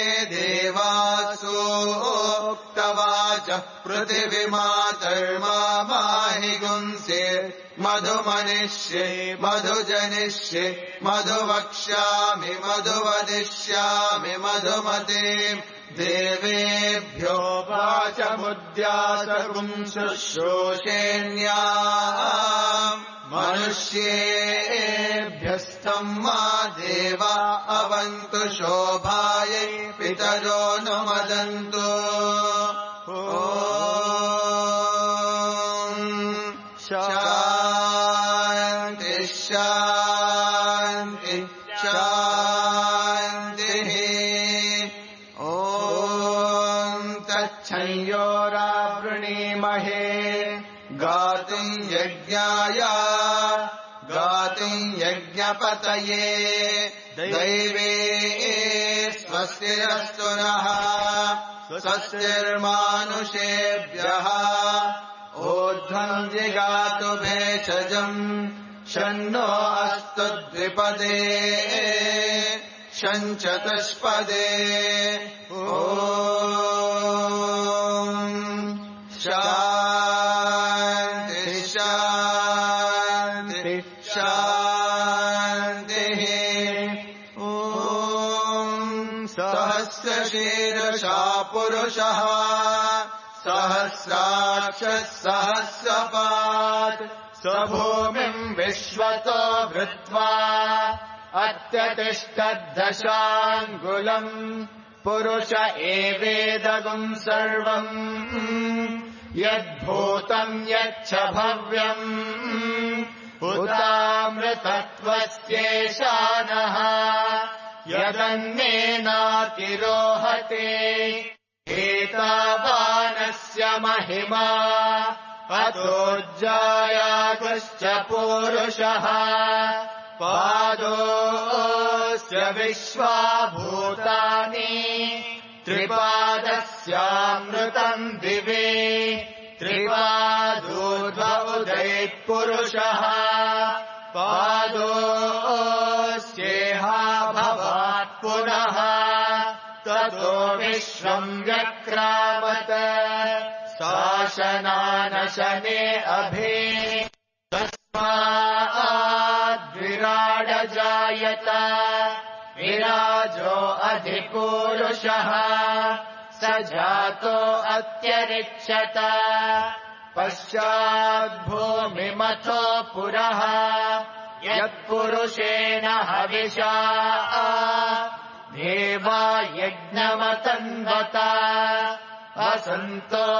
देवासोक्तवाचः पृथिवीमातर्माहि गुंसे मधुमनिष्ये मधुजनिष्ये मधुवक्ष्यामि मधुवदिष्यामि मधुमते देवेभ्यो वाचमुद्यासगुं शुश्रूषेण्या मनुष्येभ्यस्तम् मा देवा अवन्तु शोभायै पितरो नुमदन्तु शान्ति शान्ति शान्तिः तच्छंयोरावृणीमहे गातुम् यज्ञाय गातुम् यज्ञपतये दैवे स्वस्तिरस्तु नः स्वस्तिर्मानुषेभ्यः ऊर्ध्वम् जिगातु भेषजम् शन्नो अस्तु द्विपदे शञ्चतुष्पदे शान्ति शान्ति शान्तिः सहस्रशीर्षा पुरुषः सहस्राक्षः सहस्रपात् स्वभूमिम् विश्वतो वृत्वा अत्यतिष्ठद्दशाङ्गुलम् पुरुष एवेदगुम् सर्वम् यद्भूतम् यच्च भव्यम् उतामृतत्वस्येशानः यदन्नेनातिरोहते एतावानस्य महिमा अतोज्जायातश्च पूरुषः पादोऽस्य विश्वाभूतानि त्रिपादस्यामृतम् दिवे त्रिपादोर्ध्व उदैत्पुरुषः पादोऽस्येहा भवात् पुनः ततो विश्वम् व्यक्रामत शासनानशने अभे तस्माद्विराडजायत विराजो अधिपूरुषः स जातो अत्यरिच्छत पश्चाद्भूमिमथो पुरः यत्पुरुषेण हविषा देवा यज्ञमतन्वत असन्तो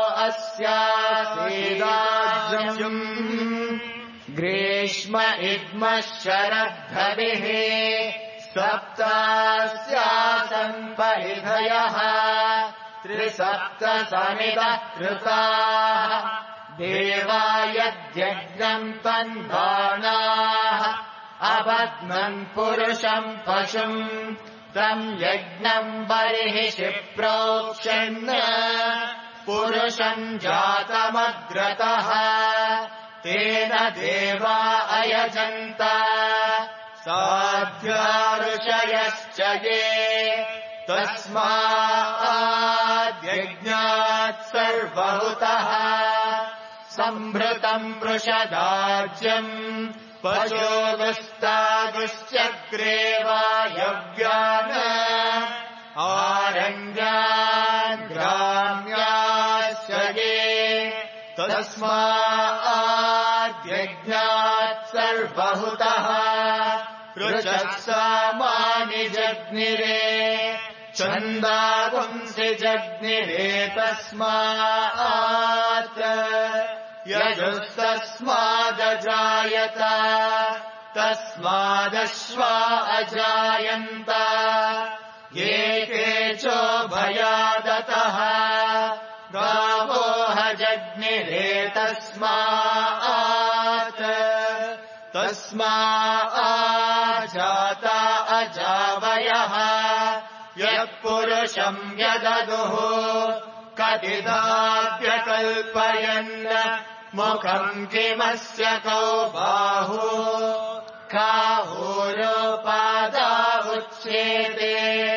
अस्यासीदाज्यम् ग्रीष्म इद्मः शरद्धविः सप्तास्यासन् परिधयः त्रिसप्तसमिदः कृताः देवा यद्यज्ञम् तन्वानाः अबध्नन् पुरुषम् पशुम् तम् यज्ञम् बर्हिषि प्रोक्षन् पुरुषम् जातमग्रतः तेन देवा अयजन्त साध्या ऋषयश्च ये तस्माद्यज्ञात् सर्वहुतः सम्भृतम् वृषदाज्यम् पशोगुस्तागुश्चक्रेवायव्यान् आरण्यान् ग्राम्याश्च ये तस्माद्यज्ञात् सर्वहुतः ऋचः सामानि जग्निरे छन्दागुंसि जग्निरे तस्मात् यजुस्तस्मादजायत तस्मादश्वा अजायन्त ये केचोभयादतः गावो जग्निरे तस्मात् तस्माज्जाता अजावयः यत्पुरुषम् यददुः कतिदाव्यकल्पयन् मुखम् किमस्य कौ बाहु काहुरोपादा उच्येते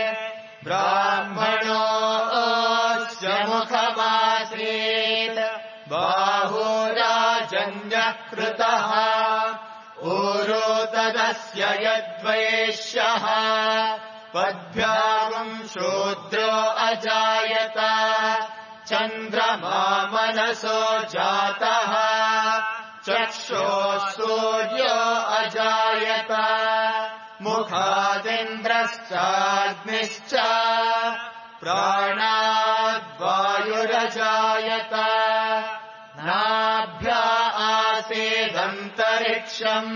ब्राह्मणोऽस्य मुखमासीत् बाहुराजन्यः कृतः ऊरो तदस्य यद्वैश्यः पद्भ्याम् शूद्रो अजायत चन्द्रमा मनसो जातः चक्षुः सूर्यो अजायत मुखादिन्द्रश्चाग्निश्च प्राणाद्वायुरजायत नाभ्या आसीदन्तरिक्षम्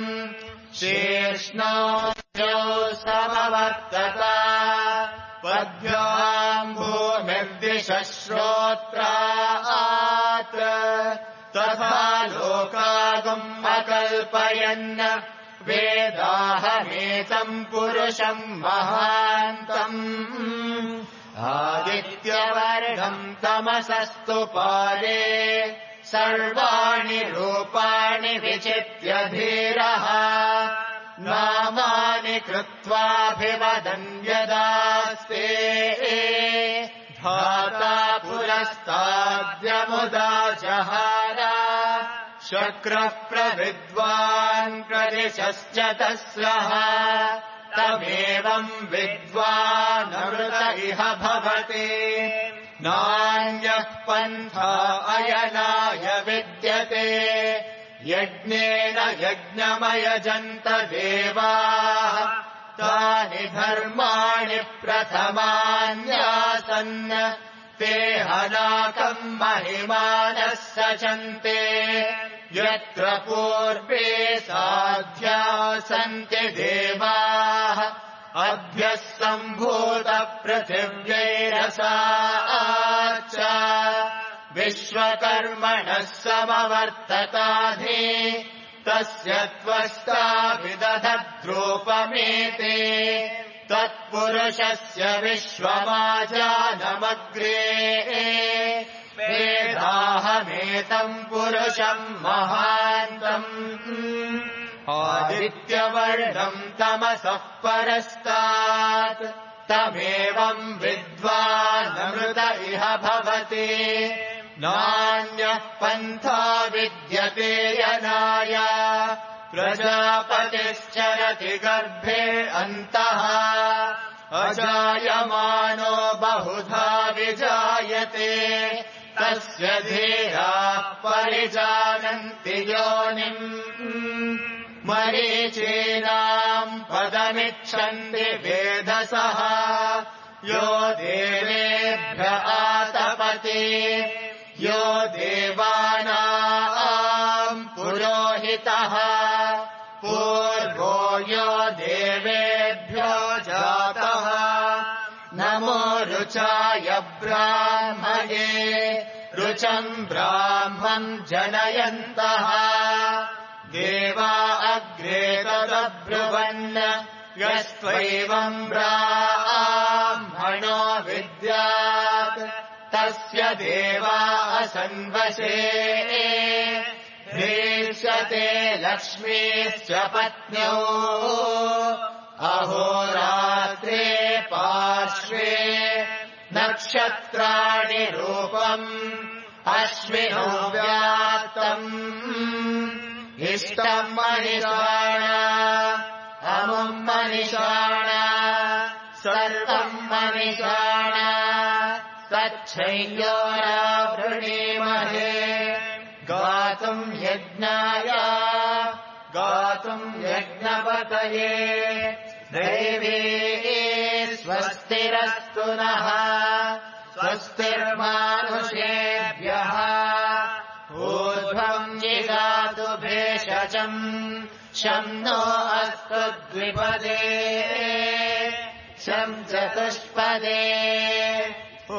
शीर्ष्णो समवर्तत पद्भ्याम् भूमिर्दिशः श्रोत्रात् तथा लोकागम् अकल्पयन् वेदाहमेतम् पुरुषम् महान्तम् आदित्यवर्णम् तमसस्तु पारे सर्वाणि रूपाणि विचित्य धीरः नामानि कृत्वाभिवदन् यदास्ते धाता पुरस्ताद्यमुदा जहार शक्रः प्रविद्वान् प्रदिशश्च तस्यः तमेवम् विद्वानमृत इह भवति नान्यः पन्था अयनाय विद्यते यज्ञेन यज्ञमयजन्त देवाः तानि धर्माणि प्रथमान्यासन् ते हनाकम् महिमानः सचन्ते यत्र पूर्वे साध्या सन्ति देवाः अभ्यः सम्भूतपृथिव्यैरसाच्च विश्वकर्मणः समवर्तताधि तस्य त्वष्टा विदधद्रूपमेते तत्पुरुषस्य विश्वमाजानमग्रे वेदाहमेतम् पुरुषम् महान्तम् आदित्यवर्णम् तमसः परस्तात् तमेवम् विद्वानमृत इह भवति नान्यः पन्था विद्यते यनाय प्रजापतिश्चरति गर्भे अन्तः अजायमानो बहुधा विजायते तस्य धीराः परिजानन्ति योनिम् मरीचीनाम् पदमिच्छन्ति वेधसः यो देवेभ्य आतपति यो देवानाम् पुरोहितः पूर्वो यो देवेभ्यो जातः नमो रुचाय ब्राह्मणे रुचम् ब्राह्मम् जनयन्तः देवा अग्रे तदब्रुवन् यस्त्वैवम् ब्राह्मणो विद्यात् तस्य देवा असन्वशे ह्रीष्यते लक्ष्मीश्च पत्न्यौ अहोरात्रे पार्श्वे नक्षत्राणि रूपम् अश्विनो व्यात्तम् इष्टम् मनिषाणा अमुम् मनिषाणा सर्वम् मनिषाणा तच्छय्योरावृणीमहे गातुम् यज्ञाय गातुम् यज्ञपतये दैवी स्वस्तिरस्तु नः स्वस्तिर्मानुषेभ्यः ऊर्ध्वम् जिगातु भेषजम् शं नो अस्तु द्विपदे शं चतुष्पदे ॐ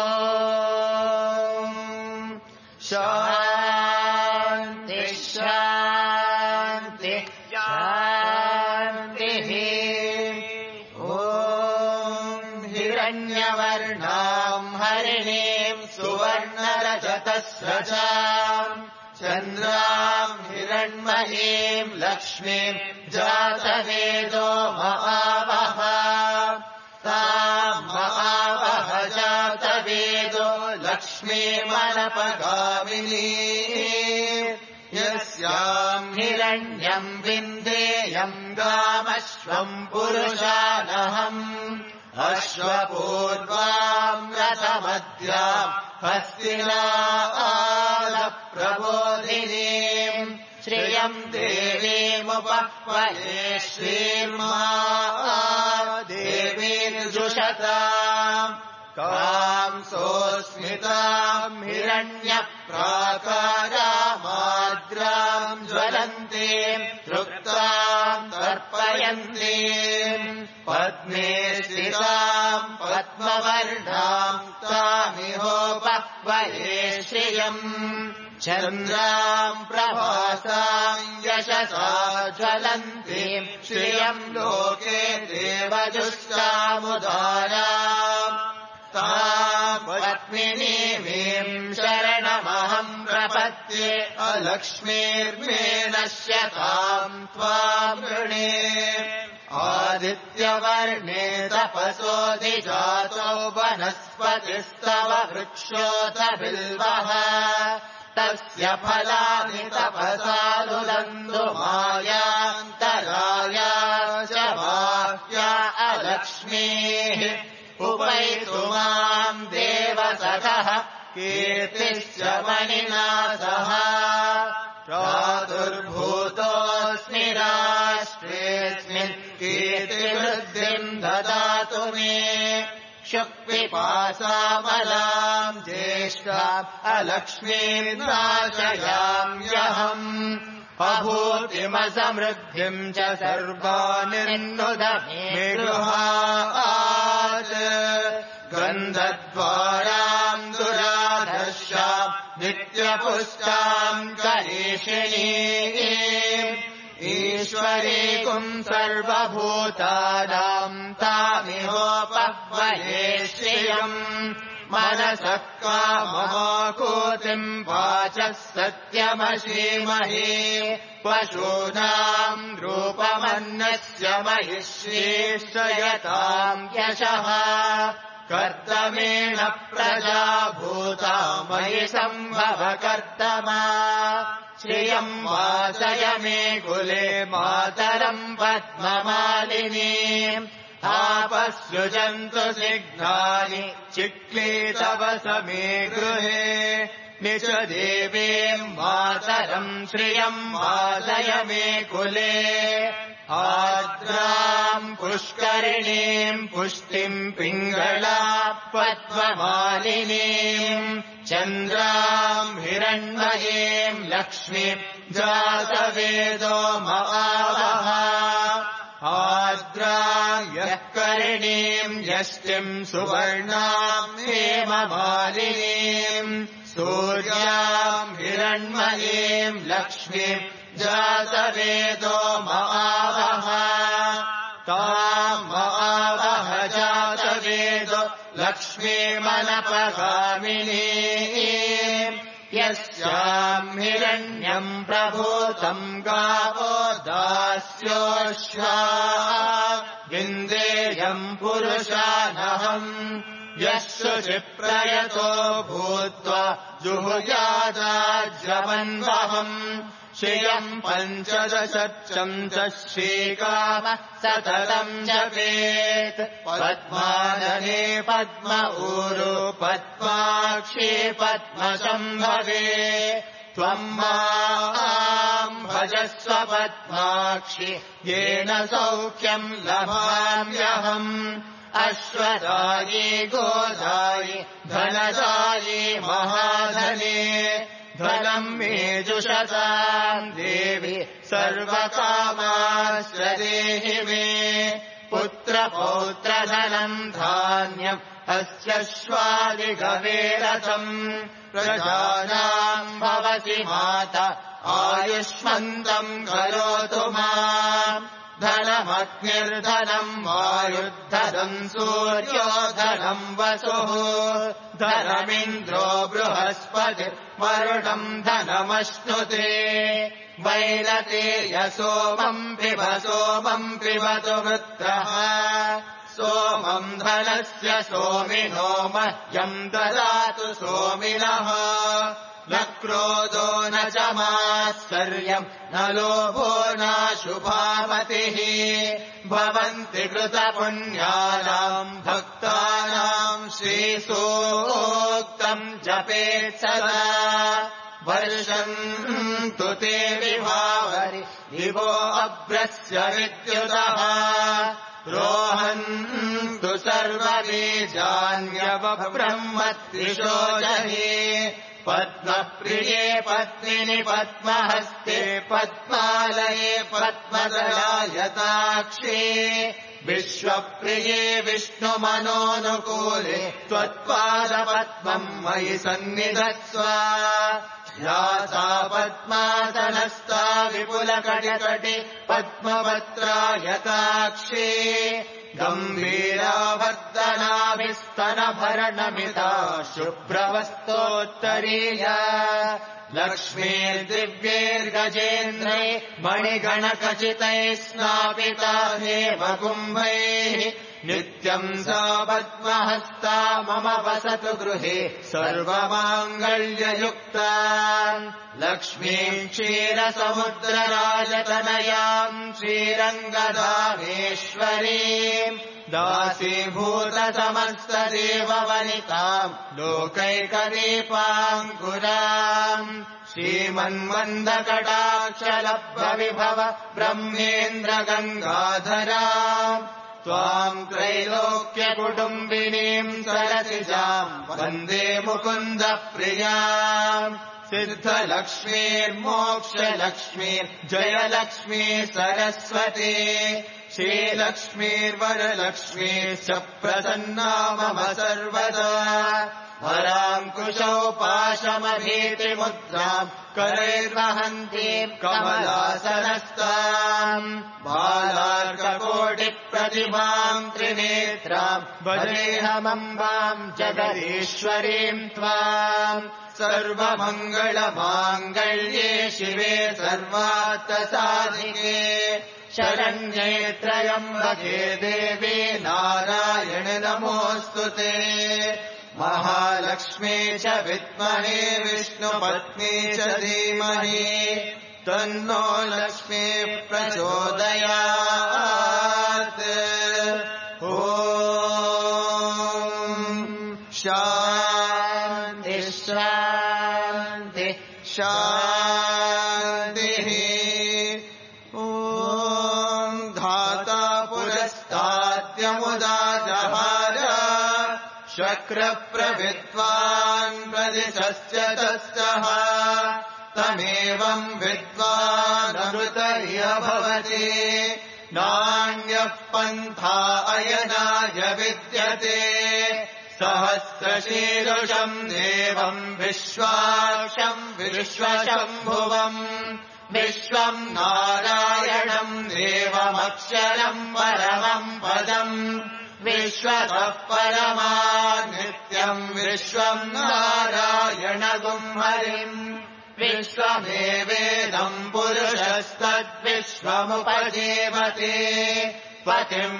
शान्ति शान्ति शान्तिः ॐ हिरण्यवर्णाम् हरिणीम् सुवर्णरजतस्रजाम् चन्द्राम् हिरण्मयीम् लक्ष्मीम् जातवेदो महावः ताम् महावः जातवेदो लक्ष्मीमनपगामिनी यस्याम् हिरण्यम् विन्देयम् गामश्वम् पुरुषानहम् अश्वपूर्वाम् रथमद्याम् हस्तिनाप्रबोधिनीम् श्रियम् देवीमुपह्वये श्रीर्मा देवीर्जुषताम् कांसोऽस्मिताम् हिरण्यप्राकारामाद्राम् ज्वलन्तीम् तृप्ताम् तर्पयन्तीम् पद्मे स्थिताम् पद्मवर्णाम् तामिहोपह्वये श्रियम् चन्द्राम् प्रभासाम् यशसा ज्वलन्तीम् श्रियम् लोके देवजुष्टामुदाराम् ताम् पत्मिनीमीम् शरणमहम् प्रपद्ये अलक्ष्मीर्मे नश्यताम् त्वाम् वृणे आदित्यवर्णे तपसोऽधिजातो वनस्पतिस्तव वृक्षोऽथ बिल्वः तस्य फलानि तपसानुदन्तु मायान्तराया च बाह्या अलक्ष्मीः उपैतु माम् देवसखः कीर्तिश्च मणिना सह प्रादुर्भूतोऽस्मि राष्ट्रेऽस्मिन् कीर्तिवृद्धिम् ददातु मे शुक्पिपासामलाम् ज्येष्ठाम् अलक्ष्मीर्नाशयाम्यहम् अभूतिमसमृद्धिम् च सर्वानिर्नुद मे गृहात् गन्धद्वाराम् दुराधर्षाम् नित्यपुष्टाम् करीषिणीम् ईश्वरीकुम् सर्वभूतानाम् तामिहोपह्वये श्रियम् मनसः काममाकूतिम् वाचः सत्यमशीमहे पशूनाम् रूपमन्नस्य महिश्रीश्रयताम् यशः कर्दमेण प्रजा भूता मयि सम्भव कर्दमा श्रियम् वासय मे कुले मातरम् पद्ममालिनीम् आपसृजन्तु सिग्धानि चिक्लीतव समे गृहे निच देवीम् मातरम् श्रियम् वासय मे कुले आर्द्राम् पुष्करिणीम् पुष्टिम् पिङ्गला पद्ममालिनीम् चन्द्राम् हिरण्मयीम् लक्ष्मीम् जातवेदो महावः आर्द्राम् यः करिणीम् यष्टिम् सुवर्णाम् हेममालिनीम् सूर्याम् हिरण्मयीम् लक्ष्मीम् जातवेदो महावः ताम् महावः जातवेदो लक्ष्मी लक्ष्मीमनपगामिनी यस्याम् हिरण्यम् प्रभूतम् गावो दास्योऽश्वा विन्देयम् पुरुषानहम् यः शुचिप्रयतो भूत्वा जुहुयादाज्रवन्वहम् श्रियम् 15 च श्रीकामः सततम् जपेत् पद्मानने पद्म ऊरु पद्माक्षी पद्मसम्भवे त्वम् माम् भजस्व पद्माक्षि येन सौख्यम् लभाम्यहम् अश्वदायी गोदायि धनदायी महाधने धनम् मे जुषताम् देवि सर्वकामाश्च देहि मे पुत्रपौत्रधनम् धान्यम् अस्य श्वादिगवेरथम् प्रजानाम् भवति माता आयुष्मन्तम् करोतु माम् धनमग्निर्धनम् वायुर्धनम् सूर्यो धनम् वसुः धनमिन्द्रो बृहस्पतिर्वरुणम् धनमश्नुते वैनतेय सोमम् पिबतु वृत्रः सोमम् धनस्य सोमिनो मह्यम् ददातु सोमिनः न क्रोधो न च मात्सर्यम् न लोभो नाशुभामतिः भवन्ति कृतपुण्यानाम् भक्तानाम् श्रीसूक्तम् जपेत् सदा वर्षन्तु ते विभावरि दिवो अभ्रस्य विद्युतः रोहन्तु सर्वबीजान्यवब्रह्मत्रिशो जहि पद्मप्रिये पद्मिनि पद्महस्ते पद्मालये पद्मदलायताक्षे विश्वप्रिये विष्णुमनोनुकूले त्वत्पादपद्मम् मयि सन्निधत्स्व या सा पद्मासनस्था विपुलकटिकटि पद्मपत्रायताक्षे गम्भीरावर्धनाभिस्तनभरणमिता शुभ्रवस्तोत्तरीया लक्ष्मीर्दिव्यैर्गजेन्द्रै मणिगणकचितैः स्नापिता हेमकुम्भैः नित्यम् सा पद्महस्ता मम वसतु गृहे सर्वमाङ्गल्ययुक्ता लक्ष्मीम् क्षीरसमुद्रराजतनयाम् श्रीरङ्गधामेश्वरीम् दासीभूतसमस्तदेववनिताम् लोकैकदीपाङ्कुराम् श्रीमन्मन्दकटाक्षलब्धविभव ब्रह्मेन्द्रगङ्गाधराम् त्वाम् त्रैलोक्यकुटुम्बिनीम् सरसिजाम् वन्दे मुकुन्दप्रियाम् सिद्धलक्ष्मीर्मोक्षलक्ष्मीर्जयलक्ष्मी सरस्वती श्रीलक्ष्मीर्वरलक्ष्मीश्च प्रसन्ना मम सर्वदा वराङ्कुशौ पाशमभीतिमुद्राम् करैर्वहन्तीम् कमलासनस्ताम् बालार्ककोटिप्रतिभाम् त्रिनेत्राम् भजेऽहमम्बाम् जगदीश्वरीम् त्वाम् सर्वमङ्गलमाङ्गल्ये शिवे सर्वार्थसाधिके शरण्ये त्र्यम्बके देवी नारायण नमोऽस्तु ते महालक्ष्मी च विद्महे विष्णुपत्नी च धीमहि तन्नो लक्ष्मी प्रचोदयात् ॐ शान्ति शान्ति शान्तिः ॐ धाता पुरस्ताद्यमुदा जहार शक्रप्रविद्वान् प्रदिशस्य तस्तः तमेवम् विद्वानमृतर्य भवति नान्यः पन्था अयनाय विद्यते सहस्रशीर्षम् देवम् विश्वाक्षम् विश्वशम्भुवम् विश्वम् नारायणम् देवमक्षरम् परमम् पदम् विश्वतः परमा नित्यम् विश्वम् नारायणगुम् हरिम् विश्वमेवेदम् पुरुषस्तद्विश्वमुपजीवते पतिम्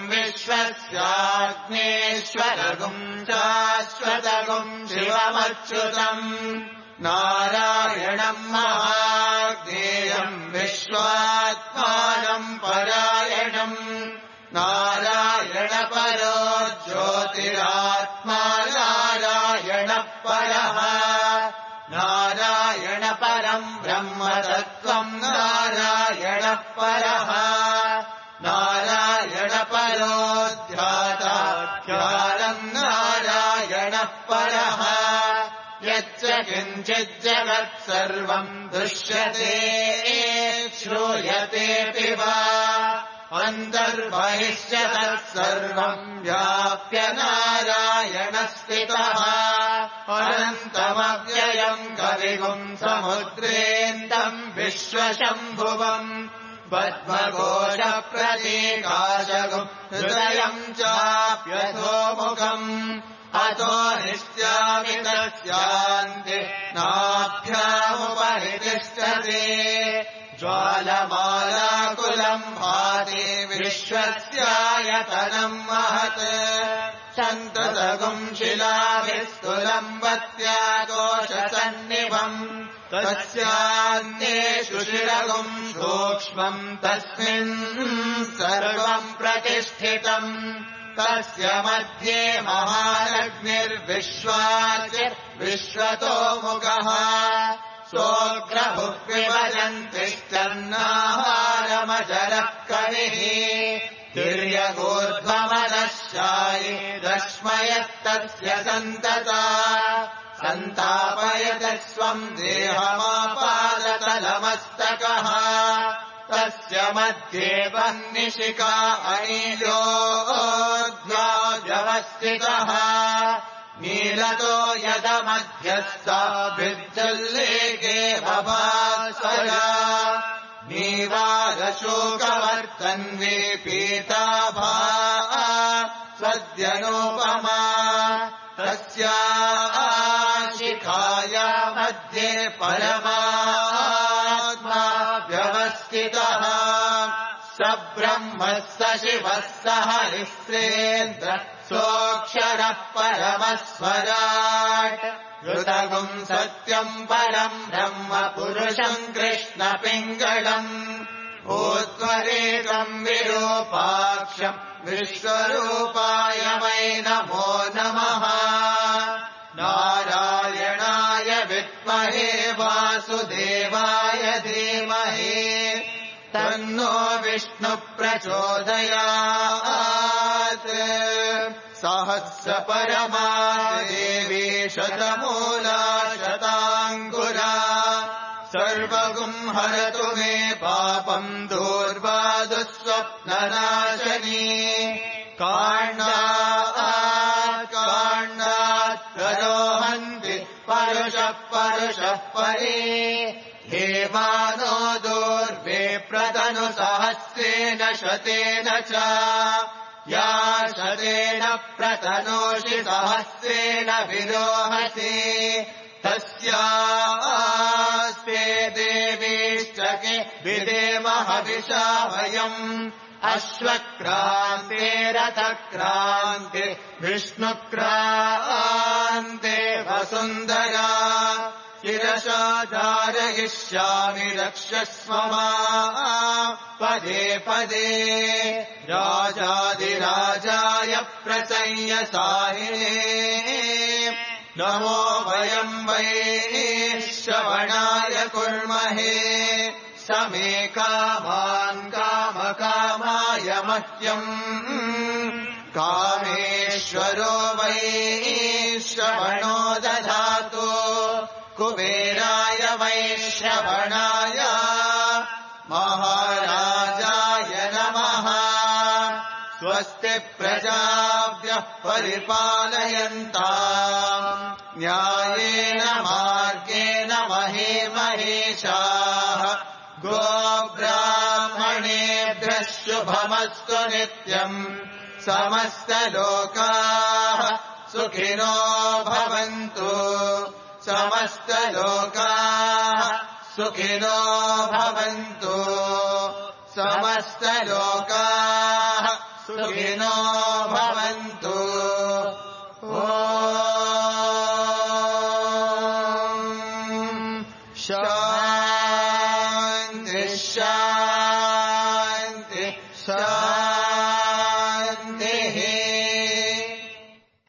विश्वस्याग्नेश्वरगुम् शाश्वतगुम् शिवमच्युतम् नारायणम् महाज्ञेयम् विश्वात्मानम् परायणम् नारायणपरो ज्योतिरात्मा नारायणः परः नारायणपरम् ब्रह्मतत्त्वम् नारायणः परः नारायणपरो ध्याताख्यानम् नारायणः परः यच्च किञ्चिज्जगत् सर्वम् दृश्यते श्रूयतेऽपि वा अन्तर्बहिश्च तत्सर्वम् व्याप्य नारायणस्थितः अनन्तमव्ययम् कविगुम् समुद्रेन्दम् विश्वशम्भुवम् पद्मघोषप्रतीकाशगुम् हृदयम् चाप्यथोमुखम् अतो निश्चामि तस्यान्ते नाभ्यामुपरि तिष्ठते ज्वालमालाकुलम् भाति विश्वस्यायतनम् महत् सन्ततगुम् शिलाभिस्तुलम् वत्याकोशसन्निभम् तस्यान्ते सुशिरगुम् सूक्ष्मम् तस्मिन् सर्वम् प्रतिष्ठितम् तस्य मध्ये महारग्निर्विश्वाचिर्विश्वतोमुखः सोऽग्रभुक्विभजन्तिष्ठन्नाहारमजरः कविः तिर्यगोर्ध्वमदशायि दश्मयस्तस्य सन्तता सन्तापयत स्वम् देहमापादतलमस्तकः तस्य मध्ये वह्निशिखा अनिलोऽध्याव्यवस्थितः नीलतो यदमध्यस्था विद्युल्लेखे भवास्वरा नीवारशोकवर्तन्वे पीताभा सद्यनोपमा तस्या शिखाया मध्ये परमात्मा व्यवस्थितः स ब्रह्मः स शिवः स हरिश्चेन्द्र सोऽक्षरः परमस्वराट् ऋतगुम् सत्यम् परम् ब्रह्म पुरुषम् कृष्णपिङ्गलम् भूत्वरेकम् विरूपाक्षम् विश्वरूपाय वै नमो नमः नारायणाय विद्महे वासुदेवाय धीमहि तन्नो विष्णु प्रचोदयात् सहस्रपरमा देवी शतमूला शताङ्कुरा सर्वगुम् हरतु मे पापम् दूर्वा दुःस्वप्ननाशनी काण्डात् प्ररोहन्ति परुषः परे हेवानो दूर्वे प्रतनु सहस्रेण शतेन च या शतेन प्रतनोषि सहस्रेण विरोहसि तस्यास्ते देवीश्चके विदेमहविषा वयम् अश्वक्रान्ते रथक्रान्ते विष्णुक्रान्ते वसुन्धरा शिरसा धारयिष्यामि रक्षस्व माम् पदे पदे राजाधिराजाय प्रसंयसाहिने नमो वयम् वै श्रवणाय कुर्महे समे कामान् कामकामाय मह्यम् कामेश्वरो वै श्रवणो दधातु कुबेराय वै श्रवणाय महाराजाय नमः स्वस्ति प्रजाभ्यः परिपालयन्ताम् न्यायेन मार्गेण महीमहेशाः गोब्राह्मणेभ्यः शुभमस्तु नित्यम् समस्तलोकाः सुखिनो भवन्तु समस्तलोकाः सुखिनो भवन्तु समस्तलोकाः सुखिनो भवन्तु ॐ